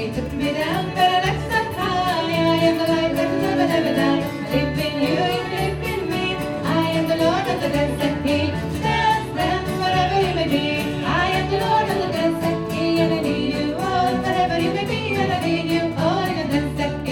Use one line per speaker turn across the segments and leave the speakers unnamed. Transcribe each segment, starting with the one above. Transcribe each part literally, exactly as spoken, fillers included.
took me down, but I left so high. I am the light that never, never dies. I live in you, you live in me. I am the Lord of the dance that He dance, dance, whatever you may be. I am the Lord of the dance that He, and I need you all, whatever you may be, and I need you all in the dance that He.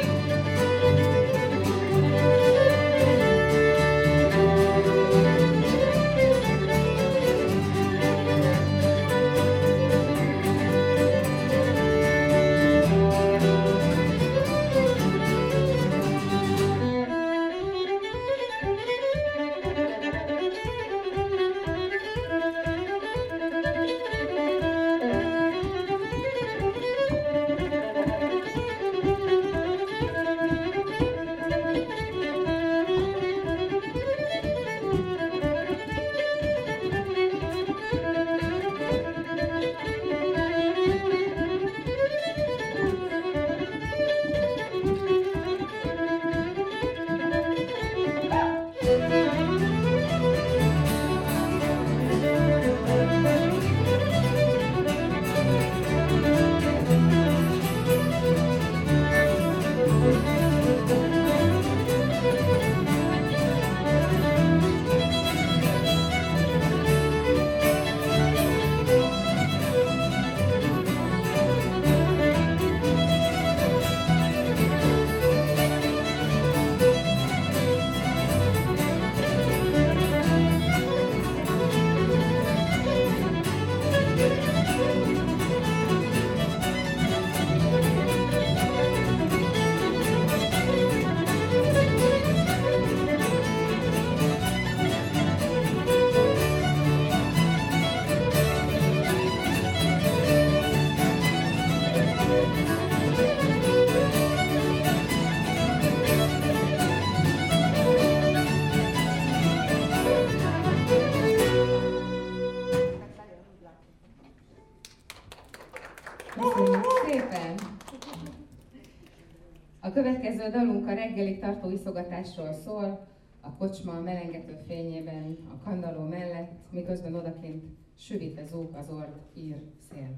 A következő dalunk a reggelig tartó iszogatásról szól, a kocsma melengető fényében, a kandalló mellett, miközben odakint sűrít az ók, az ord, ír, szél.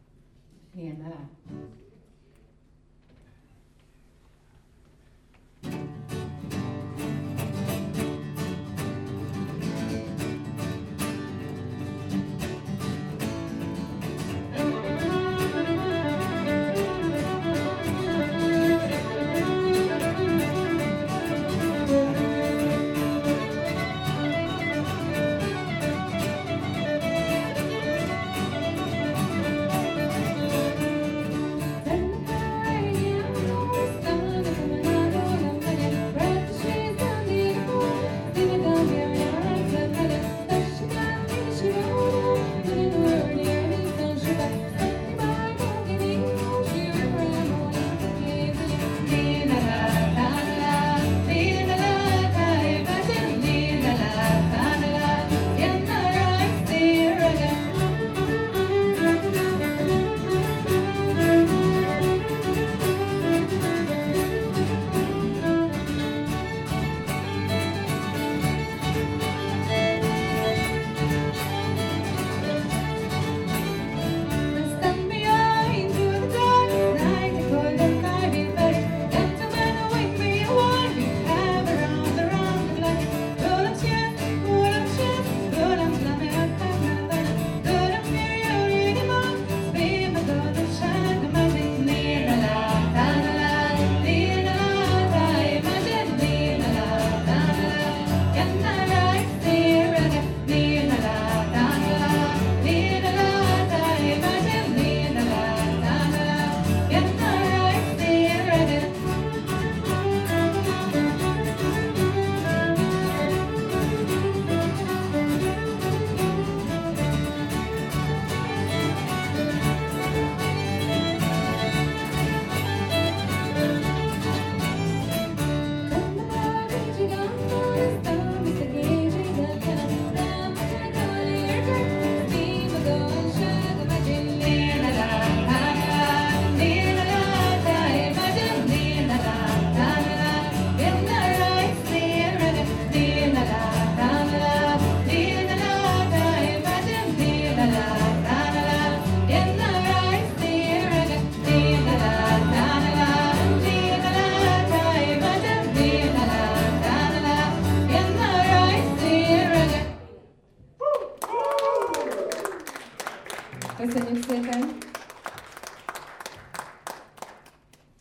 Milyen alá?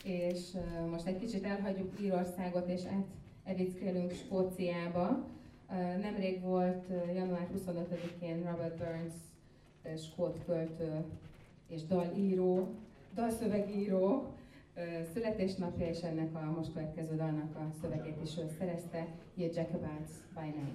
és uh, most egy kicsit elhagyjuk Írországot, és átedickélünk Skóciába. Uh, nemrég volt uh, január huszonötödikén Robert Burns, uh, skót költő és dalíró, dalszövegíró uh, születésnapja, és ennek a most következő dalnak a szövegét is ő szerezte, Ye Jacobites by Name.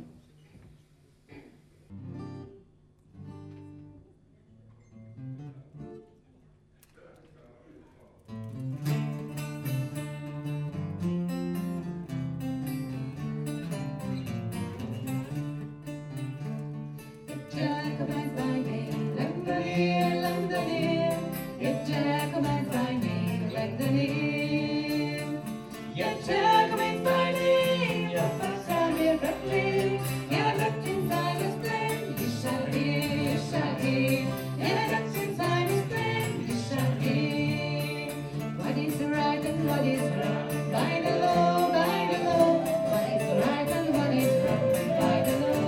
Jacobites by name, Londonier, Londonier. Yet Jacobites by name, Londonier. Yet Jacobites by name, your first time here roughly. Your left inside is plain, you shall hear, you shall hear. Your left inside is plain, you shall hear. What is right and what is wrong? By the law, by the law. What is right and what is wrong? By the law.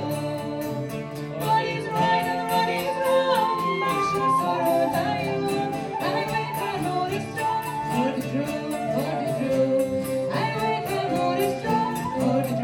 What is right and what is wrong? My sure sorrow die alone. I wake and hold it strong for the truth, for the truth. I wake and hold it strong for the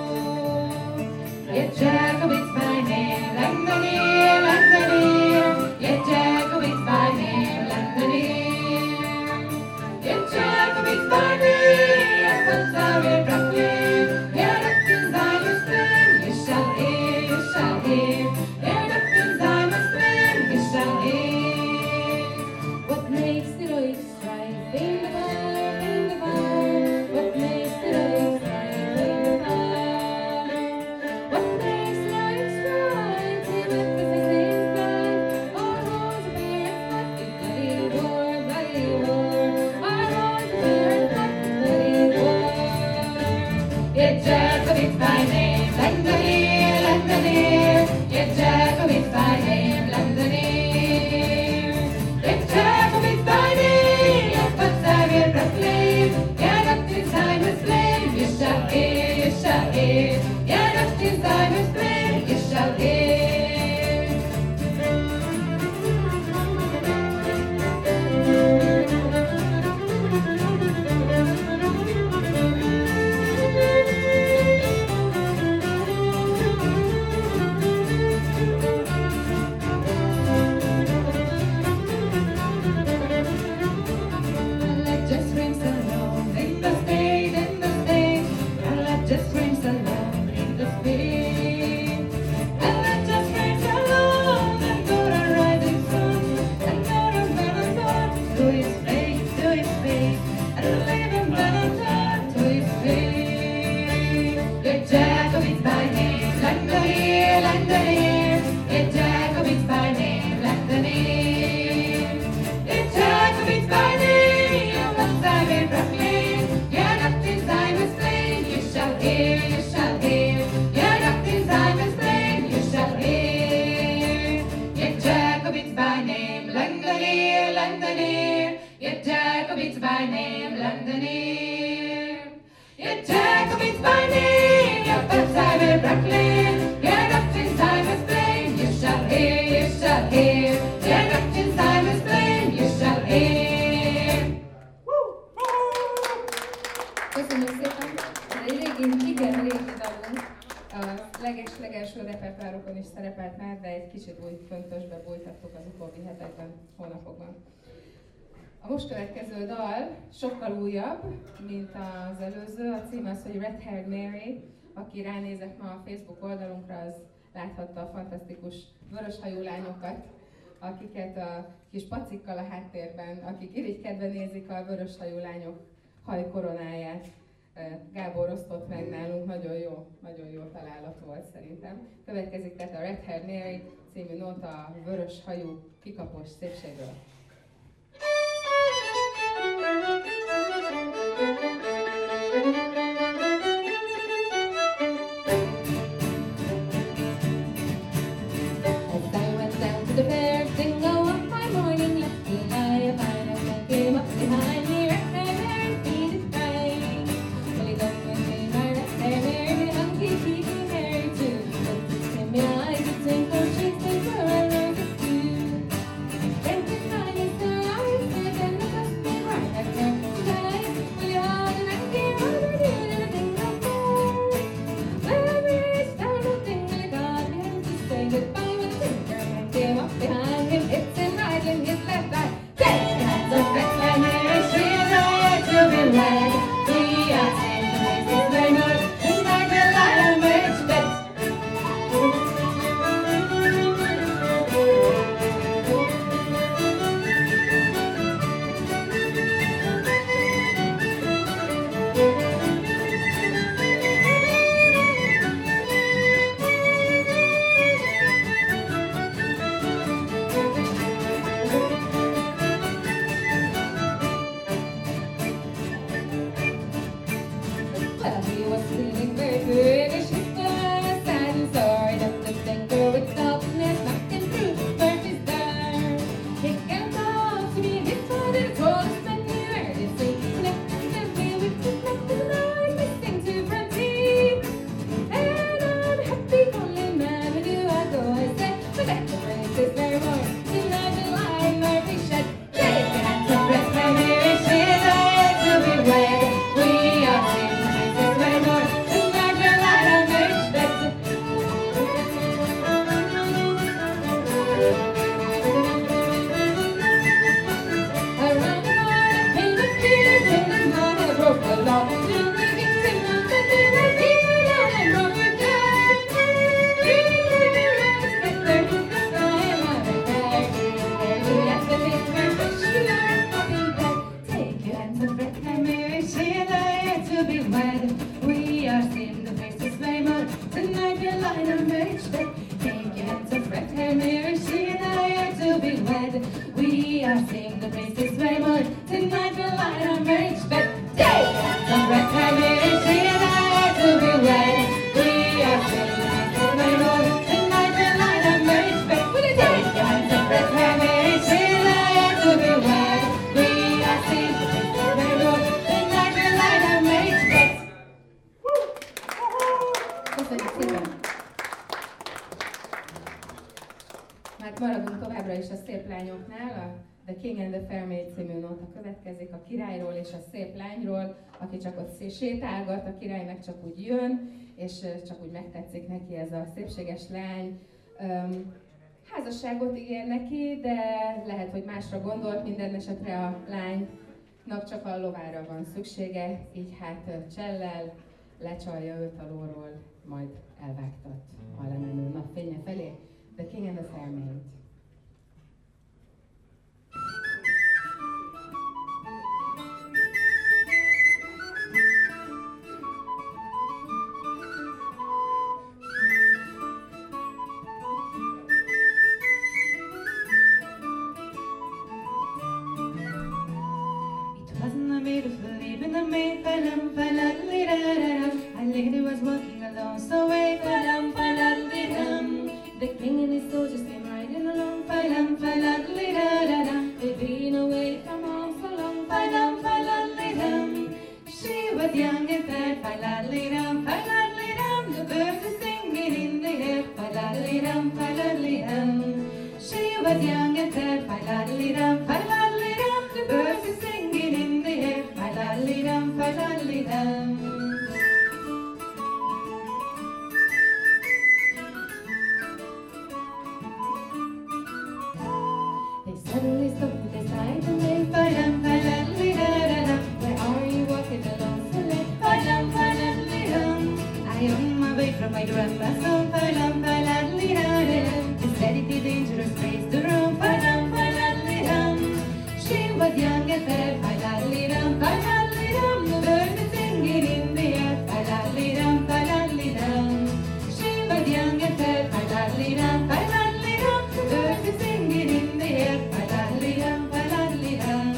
truth. Yet Jacobites by name, Londonier, Londonier. Yet Jacobites by name, Londonier. Yet Jacobites by name, yes, but sorry, Brooklyn. Your left inside your spin, you shall hear, you shall hear. Your left inside your spin, you shall hear. What makes the light strive in the fire, in the fire? What makes the light strive in the fire? What makes the light strive? Till emphasis is blind. Our roads appear flat, bloody war, bloody war. Our roads appear flat, bloody war. Yet Jacobites by name, Londonier, Londonier. Yet Jacobites by name, Londonier. Yet Jacobites by name, your foot's are in Brooklyn. Your left inside was flame, you shall hear, you shall hear. Your left inside was flame, you shall hear. And let just rings alone in the state, in the state. And let just rings alone in the state. And let just rings alone and go to rising sun. And go to Valentine to his face, to his face. And live in Valentine to his face. Yet Jacobites by name, Londonier, Londonier. Yet Jacobites by name, Londonier. Yet Jacobites by name, your left side in Brooklyn. Your left inside was plain, you shall hear, you shall hear. Your left inside was plain, you shall hear. Yet Jacobites by name, Londonier, Londonier. Yet Jacobites by name, Londonier. Yet Jacobites by name, your left side in Brooklyn. Your left inside was plain, you shall hear, you shall hear. Your left inside was plain, you shall hear.
Köszönjük szépen! Egy régi, igen régi dalunk. A leges-legelső repertoárokon is szerepelt már, de egy kicsit úgy köntösbe bújtattuk az utóbbi hetekben, hónapokban. A most következő dal sokkal újabb, mint az előző. A cím az, hogy Red Haired Mary. Aki ránézett ma a Facebook oldalunkra, az láthatta a fantasztikus vöröshajú lányokat, akiket a kis pacikkal a háttérben, akik irigykedve nézik a vöröshajú lányok hajkoronáját. Gábor osztott meg nálunk, nagyon jó, nagyon jó találat volt szerintem. Következik tehát a Red Haired Mary című nóta a vöröshajú kikapos szépségről.
As I went down to the fair, bingo up my morning, left the eye, a fine as I came up behind me, red hair, Mary, feet is crying. Well, he done with me, my red hair, Mary, the hunky, cheeky Mary too. But it's in my eyes, it's in her cheeks, and where I learned it too. Then
Feeling very good, a ship on a sad and sorry. Up the finger with softness, knocking through Murphy's door. He can't talk to me, his father told us that he heard it say, connecting the way with the nothing like missing two front teeth. And I'm happy, only man, where do I go? I say, but at the race is very more. Tonight the line, Murphy shut. Take your hands and press my mirror, she's a yet to be wed. We are safe, the race is very more. Tonight the line, I'm very shut. Around the morning, pain of tears, and his mother broke the law. Till the victim of the day was here, down and broke her down. Three minutes, get there to the sky, and I'm a bag. Barely at the late night, but she learned nothing back. Take your hands and breath, my Mary, she and I are to be wed. We are seeing the faces flame out. Tonight the light of marriage bed. Take your hands and breath, my Mary, she and I are to be wed. We are seeing the faces flame out. Tonight the light of marriage bed. Take your hands and breath, my Mary, she and I are to be wed. We are seeing the faces flame out. Tonight the light of marriage bed. Will you take your hands and breath, my Mary, she and I are to be wed. We are seeing the faces flame out. Tonight the light of marriage bed. Köszönjük szépen! Hát maradunk továbbra is a szép lányoknál, a The King and the Fair Maid című nóta következik a királyról és a szép lányról, aki csak ott szé- sétálgat, a királynak csak úgy jön, és ö, csak úgy megtetszik neki ez a szépséges lány. Öm, házasságot ígér neki, de lehet, hogy másra gondolt, minden esetre a lánynak csak a lovára van szüksége, így hát ö, csellel, lecsalja őt a lóról, majd elvágtat a lemenő napfénye felé. The King and the Fair Maid.
It wasn't a beautiful evening, the maid falam falalidadadam. A lady was walking alone, so wait falam falalidam.
The king and his soldiers came riding along.
Falam falalidadadam.
They'd been away from home so long.
Falam falalidam. She was young and fair, falalidam, falalidam. The birds were singing in the air, falalidam, falalidam. She was young and fair, falalidam, falalidam. The birds were singing in the air, falalidam, falalidam.
They suddenly stopped this night and they
Falam falalidadadam.
Where are you walking alone so late?
Falam falalidam. I on my way from my grandma's home. Falam falalidadam. Instead it is dangerous place to roam. Falam falalidam. She was young and fair. Falalidam, falalidam. The birds were singing in the air. Falalidam, falalidam. She was young and fair. Falalidam, falalidam. The birds were singing in the air. Falalidam, falalidam.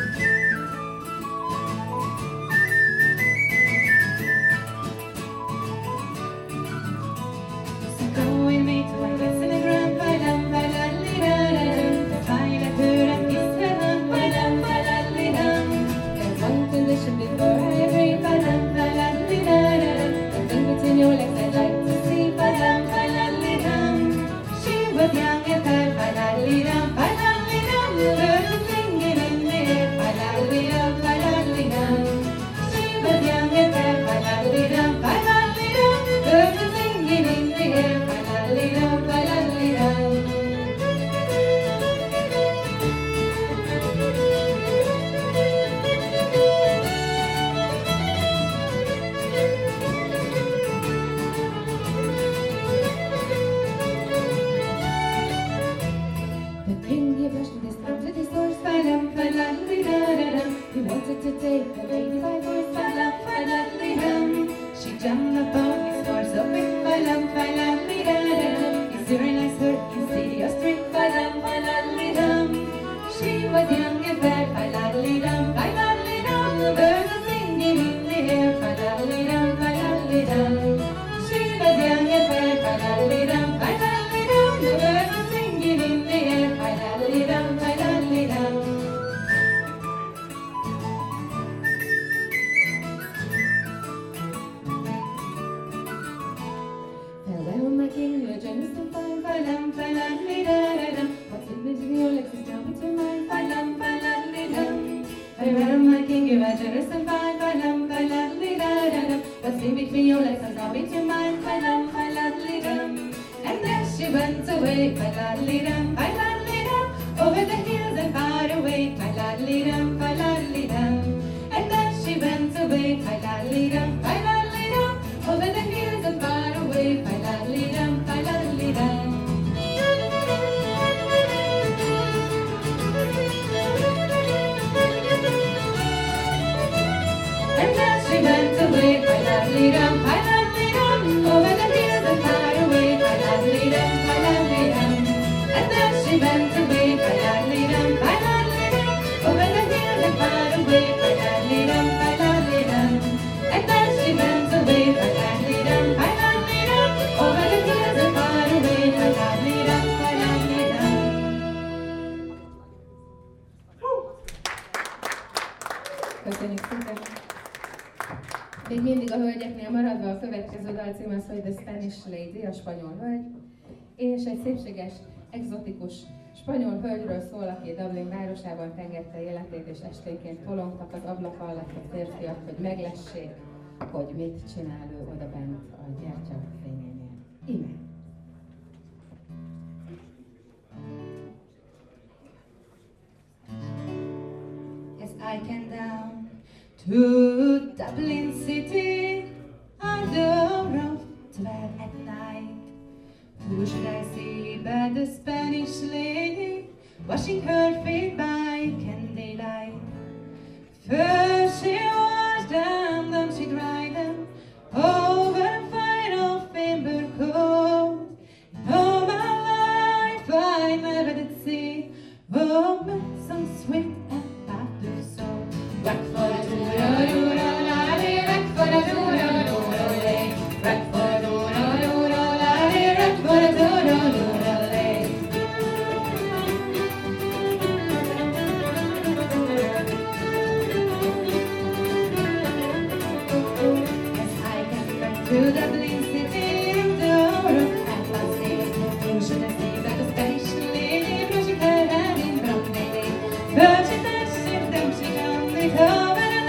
So go with me to my listening ground, falam falalidadam. To find a good and kiss heaven, falam falalidam.
There's one condition before I agree.
Falam falalidadam.
The thing between your legs I'd like to see.
Falam falalidam. She was young and fair, falalidam, falalidam. The birds were singing in the air, falalidam, falalidam. She was young and fair, falalidam, falalidam. The birds were singing in the air, falalidam, falalidam.
The king he rushed with his arms at his horse.
Falam falalidadam.
He wanted to take the lady by force.
Falam falalidam. She jumped upon his horse, so quick. Falam falalidadam. His hearing eyes hurt in city or street. Falam falalidam. She was young and fair. Falalidam, falalidam. The birds are singing in the air. Falalidam, falalidam.
ram, my king, you are generous and fine, my lam, my lovely da da da. What's in between your legs and all between mine, my lam, my lovely dum. And then she went away, my lovely dum, my lovely dum. Over the hills and far away, my lovely dum, my lovely dum. And then she went away, my lovely dum, my lovely dum. Over the hills and far away, my lovely dum, my lovely dum. And then she went away, my lovely dum, my lovely dum. Over the hills and far away, my lovely dum, my lovely dum. And then she went away, my lovely dum, my lovely dum. Over the hills and far away, my lovely dum, my lovely dum. And then she went away, my lovely dum, my lovely dum. Over the hills and far away, my lovely dum, my lovely dum. Köszönjük szépen! Még mindig a hölgyeknél maradva a következő dal cím az, hogy The Spanish Lady, a spanyol hölgy, és egy szépséges, egzotikus spanyol hölgyről szól, aki Dublin városában tengette életét, és esténként tolongtak az ablaka alatt a férfiak, hogy meglessék, hogy mit csinál ő odabent a gyertya fényénél. Íme! Yes, I came down to Dublin city on the road twelve at night. Who should I see but the Spanish lady washing her feet by candlelight? First she washed them, then she dried them over a fire of amber cold. In all my life I never did see a woman so sweet and fat of soul. Rock for the doo-doo-doo-doo-la-dee, rock for the doo-doo-doo-doo-la-dee, rock for the doo-doo-doo-doo-la-dee, rock for the doo-doo-doo-doo-la-dee. Yes, I came back to Dublin city in the room at last day. Who should I see but the Spanish lady brushing her hair in brown lady? But she dashed them, she come with her.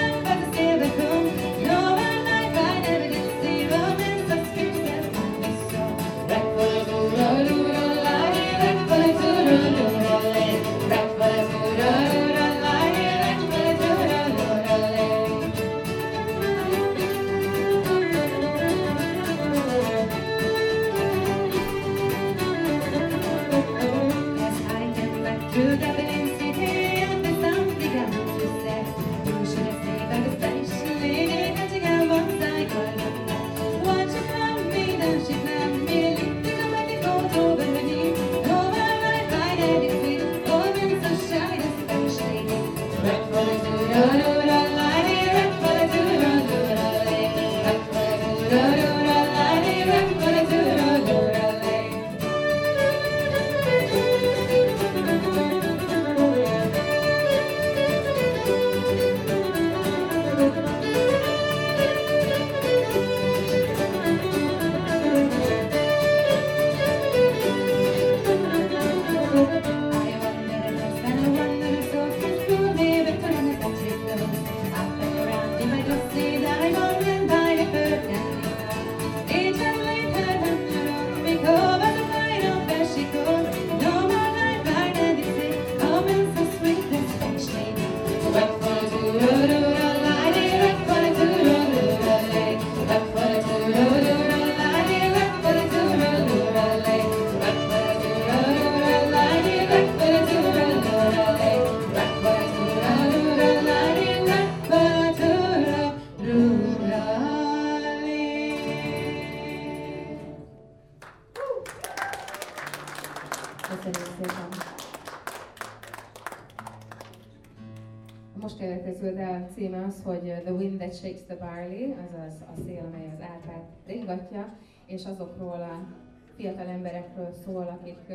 Most következő dal címe az, hogy The Wind That Shakes the Barley, azaz a szél, amely az árpát ringatja, és azokról a fiatal emberekről szól, akik ö,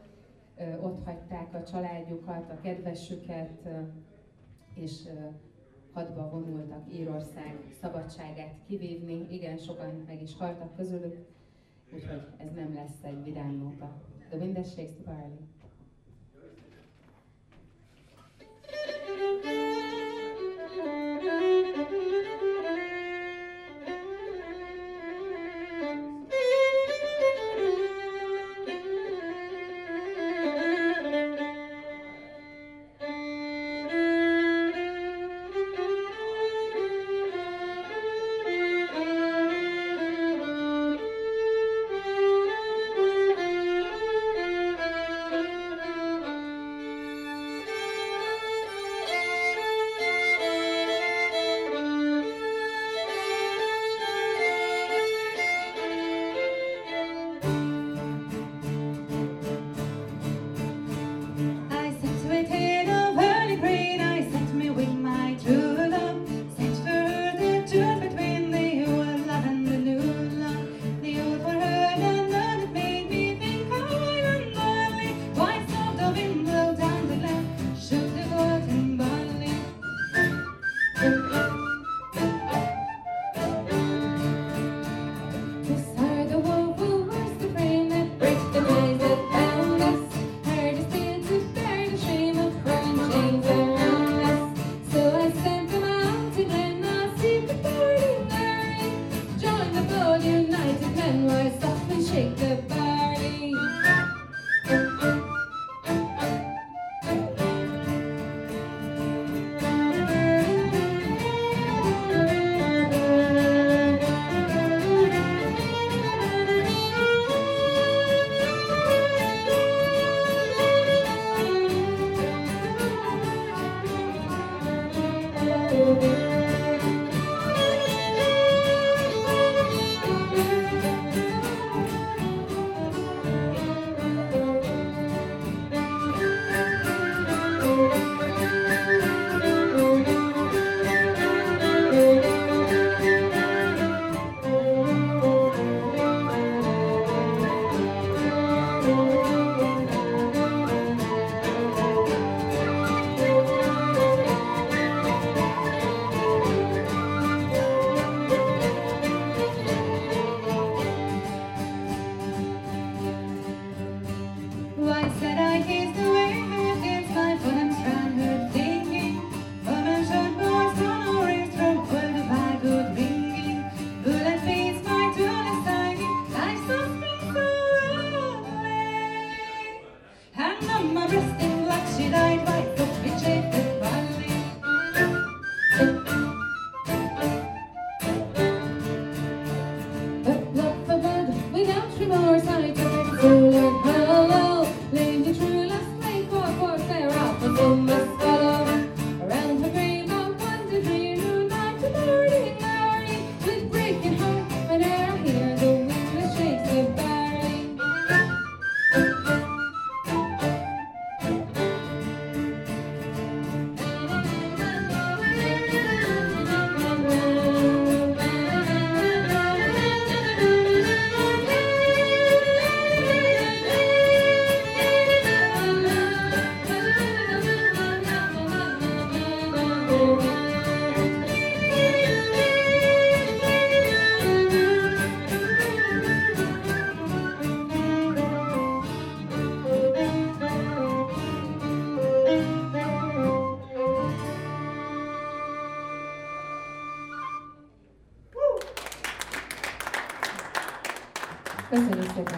ö, ott hagyták a családjukat, a kedvesüket, ö, és ö, hadba vonultak Írország szabadságát kivívni. Igen, sokan meg is haltak közülük, úgyhogy ez nem lesz egy vidám nóta. The Wind That Shakes the Barley.
Köszönjük szépen!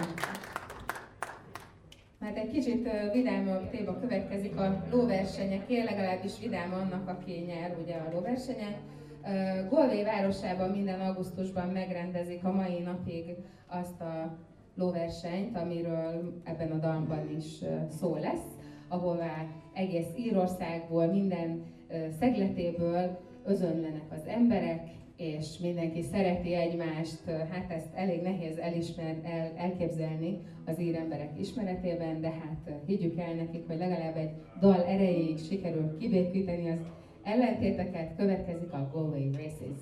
Mert egy kicsit vidámabb téma következik a lóversenyeké, legalábbis vidám annak, aki nyer ugye a lóversenyen. Galway városában minden augusztusban megrendezik a mai napig azt a lóversenyt, amiről ebben a dalban is szó lesz, ahová egész Írországból, minden szegletéből özönlenek az emberek, és mindenki szereti egymást. Hát ezt elég nehéz elismer, el, elképzelni az ír emberek ismeretében, de hát higgyük el nekik, hogy legalább egy dal erejéig sikerül kibékíteni az ellentéteket. Következik a Galway Races.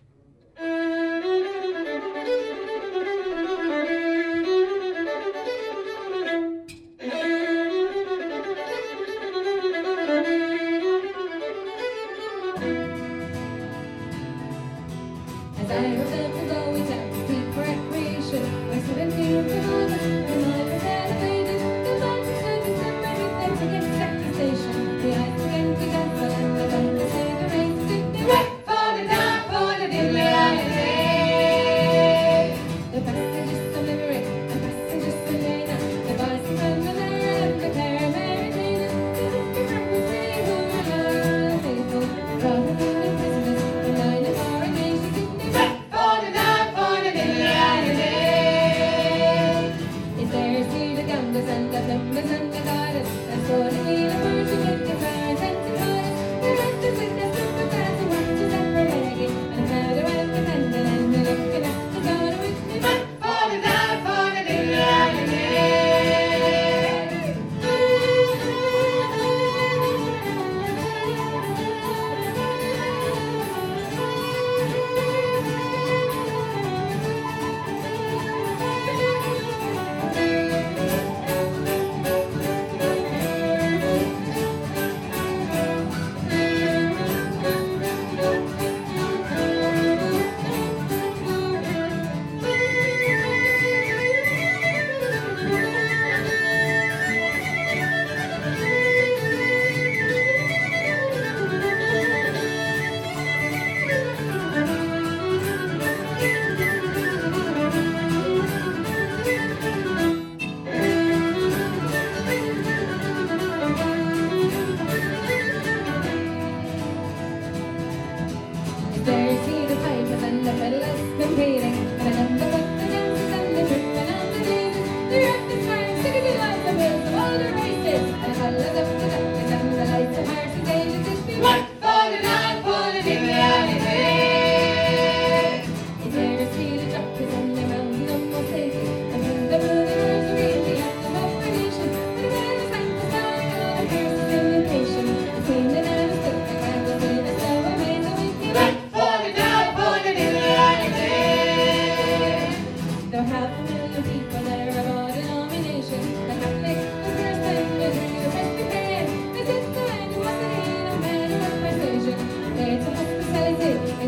As I remember going down to sleep for recreation, my seventeen year-old and I was elevated. The mountains in December, then to get back to station. The ice began to dazzle and the band to say the race did the wet for the dark for the diddly island. The passengers to Limerick and passengers to Lena, the boys from the Lara and the Clare Maritana, the Hooker from the city who were loyal faithful, brought them in Christmas and nine of our nations in the wet for the dark for the diddly island. Is there see the gambas and the numbers and the goddess, and so the wheel of virgin with the flowers and the goddess, the rest is with the super fast who watches up for Maggie, and how the wife was handling and the looking at the daughter with the wet for the dark for the diddly island. There you see the pipers and the fellas competing, and I number what the dances and the tripping and the dances. The earth is fine, singing the lights and wheels of all the races, and the fellas up the duckies and the lights of horses, ages is be what for the night, for the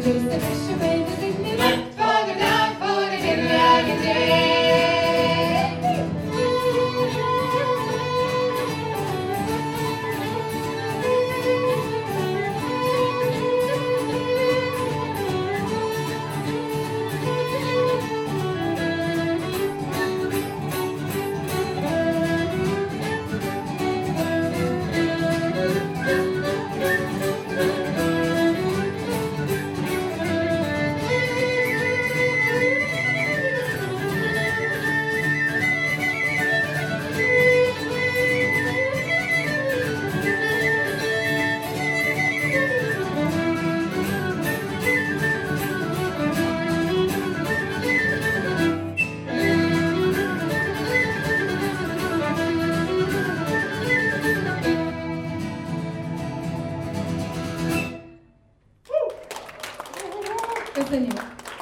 Köszönjük!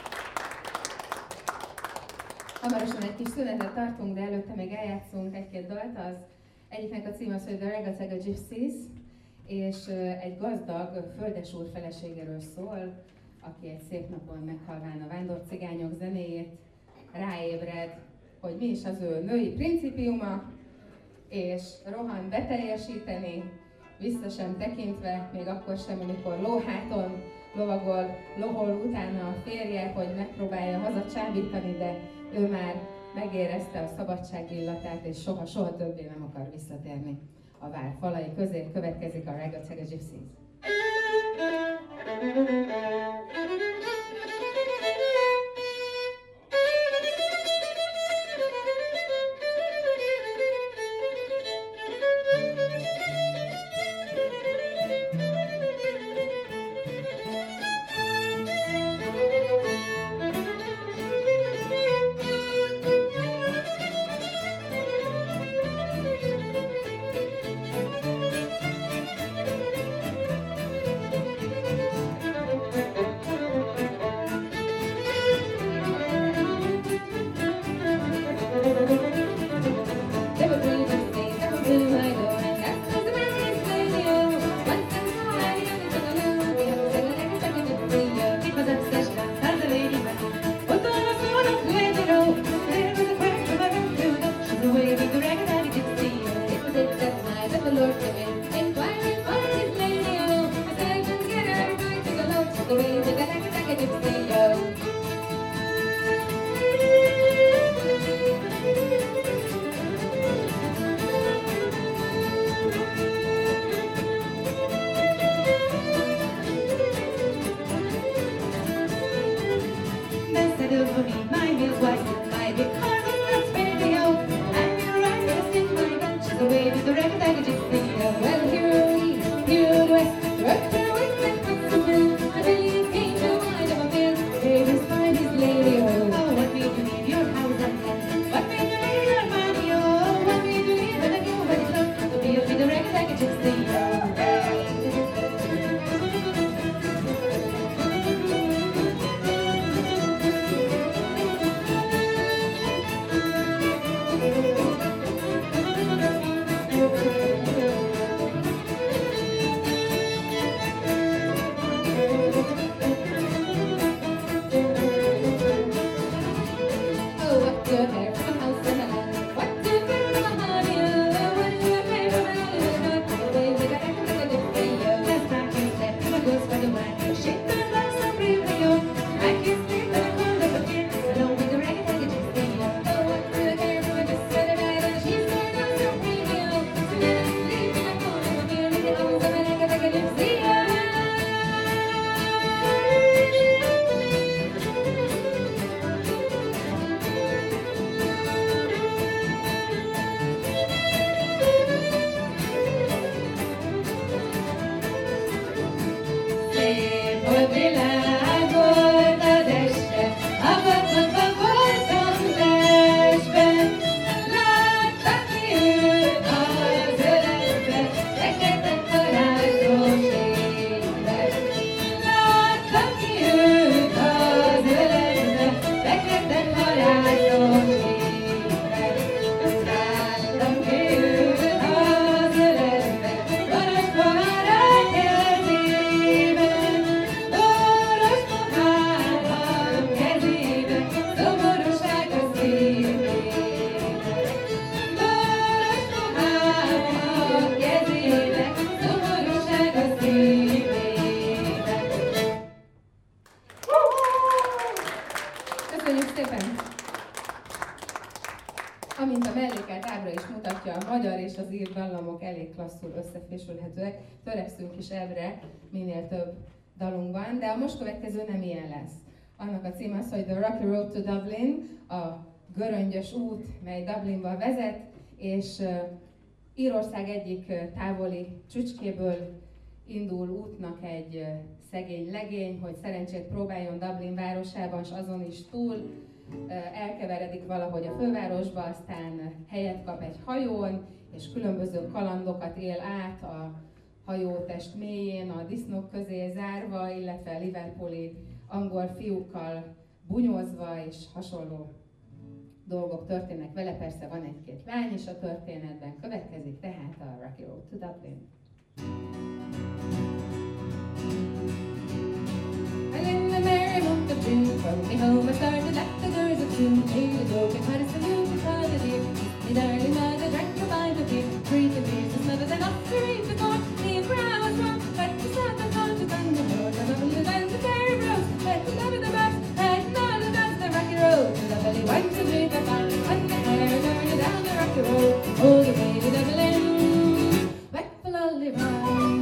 Hamarosan egy kis szünetet tartunk, de előtte még eljátszunk egy-két dalt. Az egyiknek a címe az, hogy The Ragga Gypsies, és egy gazdag földesúr feleségéről szól, aki egy szép napon meghalván a vándorcigányok zenéjét ráébred, hogy mi is az ő női principiuma, és rohan beteljesíteni, vissza sem tekintve, még akkor sem, amikor lóháton lovagol, lohol utána a férje, hogy megpróbálja hazacsábítani, de ő már megérezte a szabadság illatát, és soha-soha többé nem akar visszatérni a vár falai közé. Következik a Ragga Gypsies.
Oh
hogy a magyar és az ír dallamok elég klasszul összefésülhetőek, törekszünk is ebbre minél több dalunkban, de a most következő nem ilyen lesz. Annak a címe az, hogy The Rocky Road to Dublin, a göröngyös út, mely Dublinba vezet, és Írország egyik távoli csücskéből indul útnak egy szegény legény, hogy szerencsét próbáljon Dublin városában, és azon is túl. Elkeveredik valahogy a fővárosba, aztán helyet kap egy hajón, és különböző kalandokat él át a hajótest mélyén, a disznók közé zárva, illetve liverpooli angol fiúkkal bunyózva, és hasonló dolgok történnek vele. Persze van egy-két lány is a történetben, következik tehát a Rocky Road to Dublin.
In the merry month of June, from me home I started at the doors of June. Nearly broken hearted salute because of you. Me darling mother drank a pint of beer, three to beers was smothered enough to reach the court. Me and for hours wrong, but the south of God to thunder road. The double and the fairy rose, but the love of the rocks, and all of us the rocky road. To the belly one, two, three, four, five, and the hair turning down the rocky road. All the way to Dublin, back for lolly ride.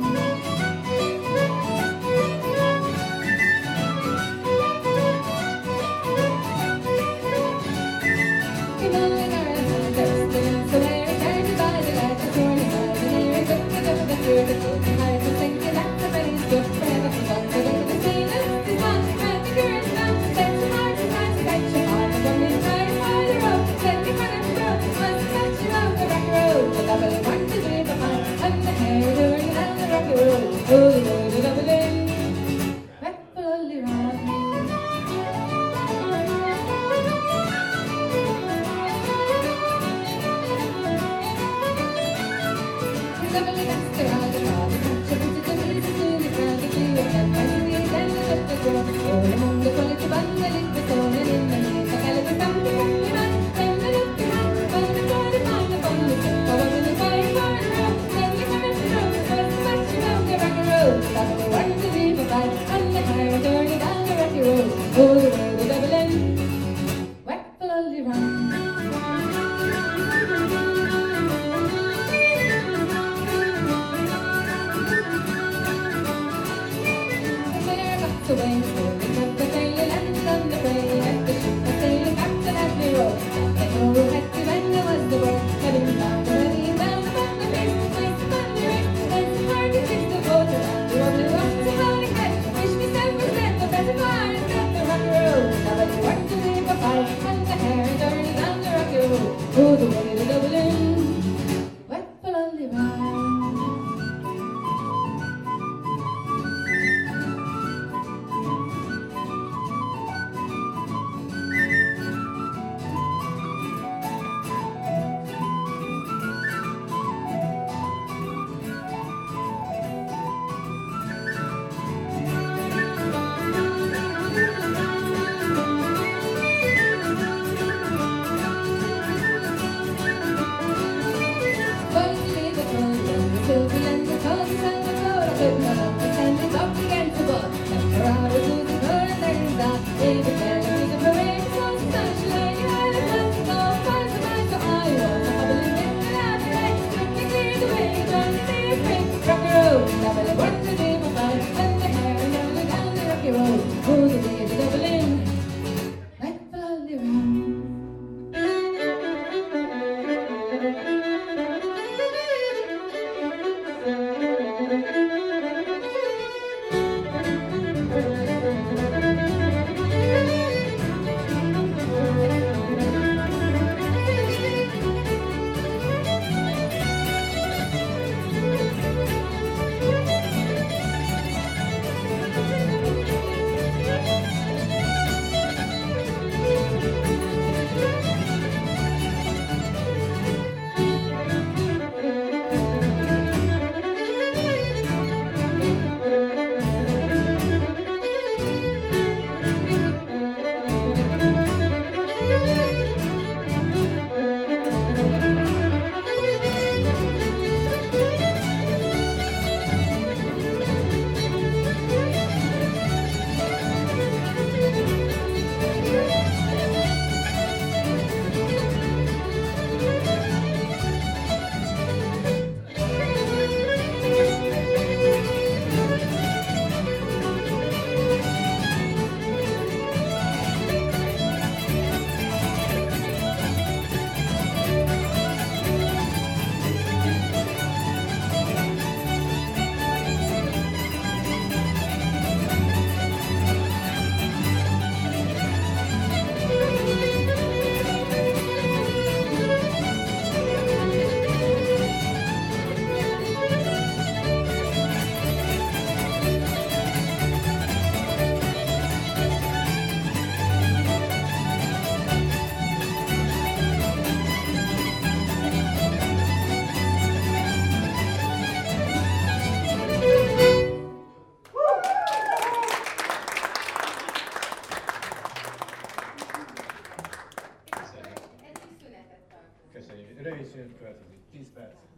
Rövid szünet következik. tíz perc.